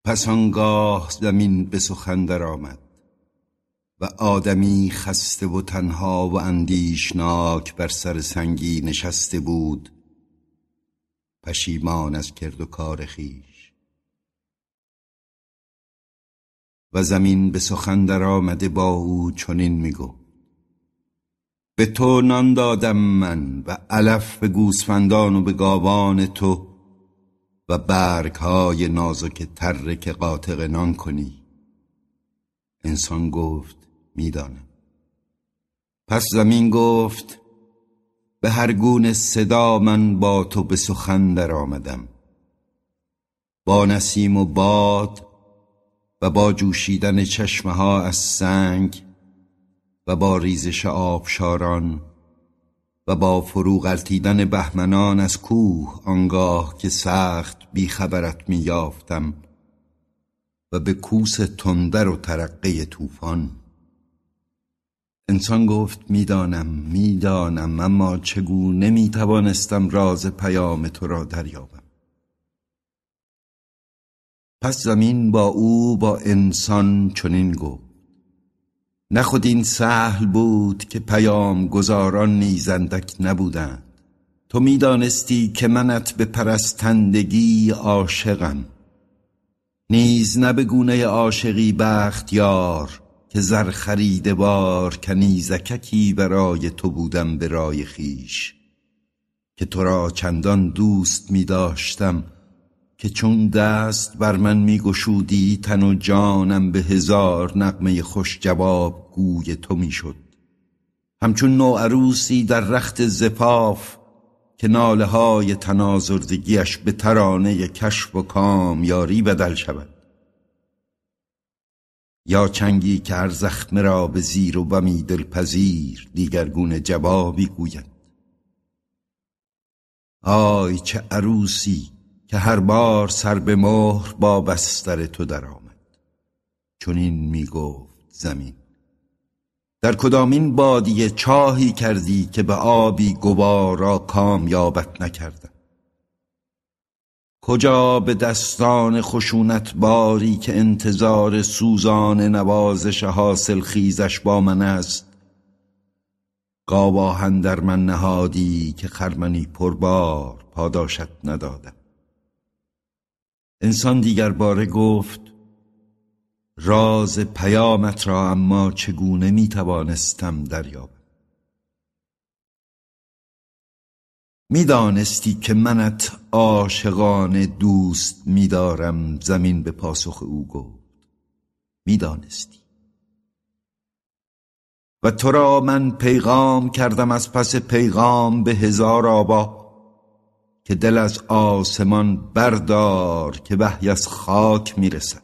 پس آنگاه زمین به سخن در آمد و آدمی خسته و تنها و اندیشناک بر سر سنگی نشسته بود، پشیمان از کرد و کار خویش. و زمین به سخن در آمده با او چنین میگفت: به تو نان دادم من و علف به گوسفندان و به گاوان تو و برگ‌های نازک تره که قاطق نان کنی. انسان گفت: میدانم. پس زمین گفت: به هر گونه صدا من با تو به سخن در آمدم، با نسیم و باد و با جوشیدن چشمه ها از سنگ و با ریزش آبشاران و با فرو غلتیدن بهمنان از کوه آنگاه که سخت بیخبرت میافتم و به کوس تندر و ترقه طوفان. انسان گفت: میدانم اما چگونه میتوانستم راز پیام تو را دریابم؟ پس زمین با او با انسان چنین گفت: نه خود این سهل بود که پیام گزاران نیز اندک نبودند. تو میدانستی که منت به پرستندگی عاشقم، نیز نه به گونه عاشقی بختیار که زر خریده بار کنیزککی برای تو بودم به رای خویش، که تو را چندان دوست می داشتم که چون دست بر من می گشودی تن و جانم به هزار نغمه خوش جواب گوی تو می شد، همچون نوعروسی در رخت زفاف که ناله های تنازردگیش به ترانه کشف و کامیاری بدل شود، یا چنگی که هر زخمه را به زیر و بمی دلپذیر دیگرگونه جوابی گوید. آی چه عروسی که هر بار سر به مهر با بستر تو در آمد. چنین می گفت زمین: در کدامین بادیه چاهی کردی که به آبی گوارا کامیابت نکردم؟ کجا به دستان خشونت باری که انتظار سوزان نوازش حاصل خیزش با من است، گاواهن در من نهادی که خرمنی پربار پاداشت ندادم؟ انسان دیگر باره گفت: راز پیامت را اما چگونه میتوانستم دریابم؟ میدانستی که منت عاشقانه دوست میدارم. زمین به پاسخ او گفت: میدانستی و تو را من پیغام کردم از پس پیغام به هزار آبا، که دل از آسمان بردار که وحی از خاک میرسد.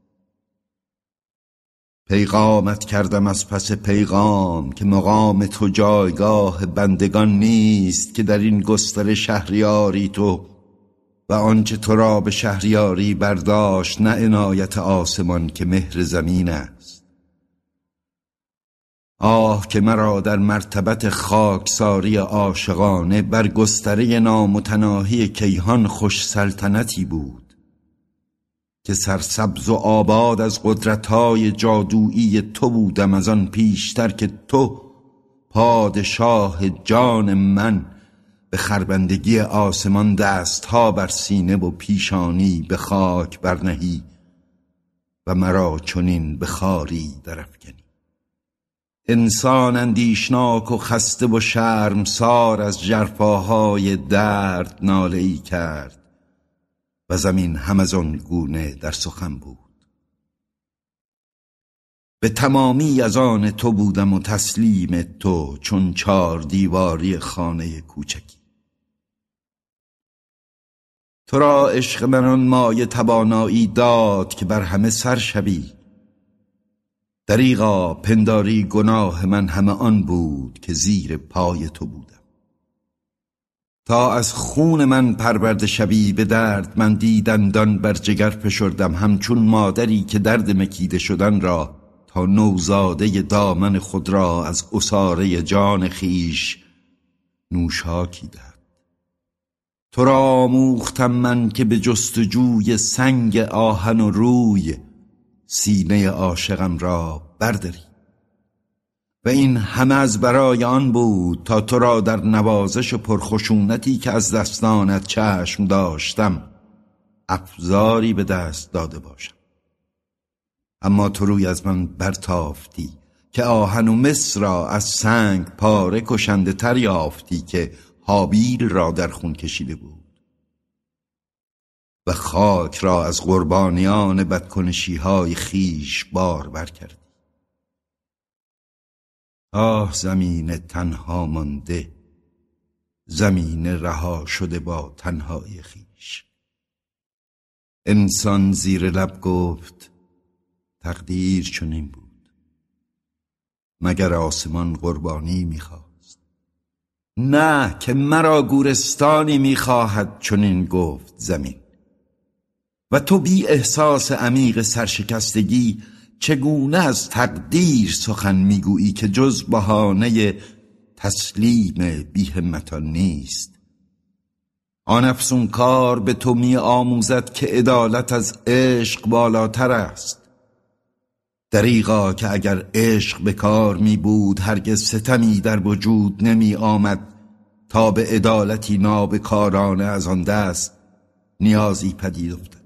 پیغامت کردم از پس پیغام که مقام تو جایگاه بندگان نیست، که در این گستر شهریاری تو و آنچه تو را به شهریاری برداشت نه عنایت آسمان که مهر زمین است. آه که مرا در مرتبت خاکساری عاشقانه بر گستره نامتناهی کیهان خوش سلطنتی بود که سرسبز و آباد از قدرت‌های جادویی تو بودم، از آن پیشتر که تو پادشاه جان من به خربندگی آسمان دستها بر سینه و پیشانی به خاک برنهی و مرا چنین به خاری درافکنی. انسان اندیشناک و خسته و شرمسار از ژرفاهای درد ناله‌ای کرد و زمین هم از آن گونه در سخن بود: به تمامی از آن تو بودم و تسلیم تو چون 4 دیواری خانه کوچکی. تو را عشق من آن مایه توانایی داد که بر همه سر شوی. دریغا پنداری گناه من همه آن بود که زیر پای تو بودم. تا از خون من پرورده شوی به درد من دندان بر جگر فشردم، همچون مادری که درد مکیده شدن را تا نوزاده دامن خود را از عصاره جان خیش نوشاکی دهد. تو را آموختم من که به جستجوی سنگ آهن و روی سینه عاشقم را برداری. و این همه از برای آن بود تا تو را در نوازش پرخشونتی که از دستانت چشم داشتم افزاری به دست داده باشم. اما تو روی از من برتافتی که آهن و مس را از سنگ پاره کشنده تر یافتی که هابیل را در خون کشیده بود و خاک را از قربانیان بدکنشی های خیش باربر کردی. آه زمین تنها مانده، زمین رها شده با تنهای خیش. انسان زیر لب گفت تقدیر چنین بود. مگر آسمان قربانی میخواست؟ نه، که مرا گورستانی میخواهد چنین گفت زمین. و تو بی احساس عمیق سرشکستگی چگونه از تقدیر سخن میگویی که جز بهانه تسلیم بی همتان نیست؟ آن افسون کار به تو می آموزد که عدالت از عشق بالاتر است. دریغا که اگر عشق به کار می بود هرگز ستمی در وجود نمی آمد تا به عدالتی نابکارانه از آن دست نیازی پدید افتد.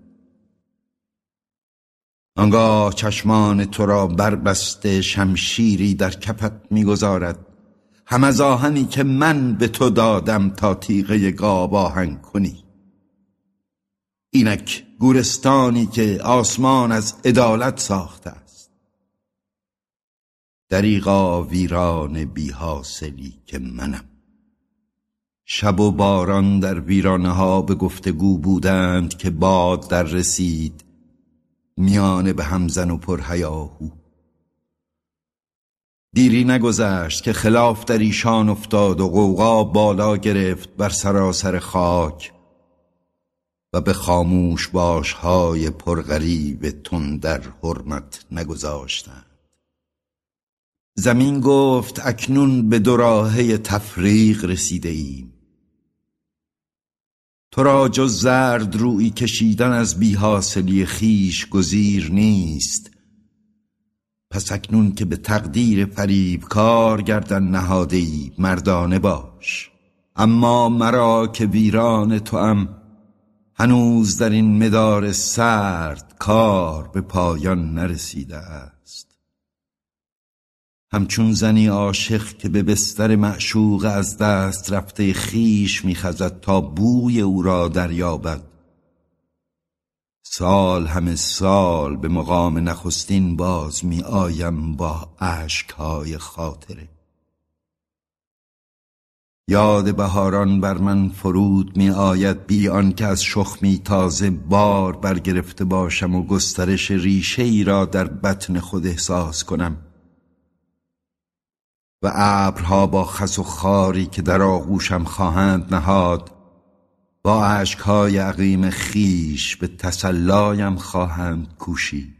آنگاه چشمان تو را بربسته شمشیری در کفت می‌گذارد، هم از آهنی که من به تو دادم تا تیغه گاو آهن کنی. اینک گورستانی که آسمان از عدالت ساخته است. دریغا ویران بی حاصلی که منم. شب و باران در ویرانه ها به گفتگو بودند که باد در رسید میانه به همزن و پرهیاهو. دیری نگذشت که خلاف در ایشان افتاد و غوغا بالا گرفت بر سراسر خاک و به خاموش باشهای پرغریب تندر حرمت نگذاشتند. زمین گفت اکنون به دوراهه تفریق رسیده ایم. تو را جز زرد روی کشیدن از بی‌حاصلی خیش گزیر نیست. پس اکنون که به تقدیر فریبکار گردن نهاده‌ای مردانه باش. اما مرا که ویران توام هنوز در این مدار سرد کار به پایان نرسیده است. همچون زنی عاشق که به بستر معشوق از دست رفته خیش می‌خزد تا بوی او را دریابد، سال همه سال به مقام نخستین باز می آیم با اشک‌های خاطره. یاد بهاران بر من فرود می آید بی آن که از شخمی تازه بار برگرفته باشم و گسترش ریشه ای را در بطن خود احساس کنم و ابرها با خس و خاری که در آغوشم خواهند نهاد با اشک‌های عقیم خیش به تسلایم خواهند کوشید.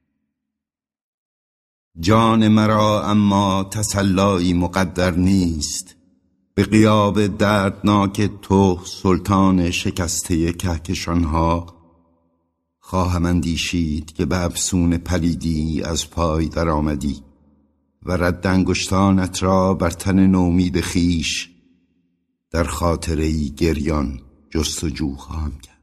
جان مرا اما تسلایی مقدر نیست. به غیاب دردناک تو سلطان شکسته کهکشانها خواهم اندیشید که به افسون پلیدی از پای در آمدی و رد انگشتانت را بر تن نومید خیش در خاطره‌ای گریان جستجو خواهم کرد.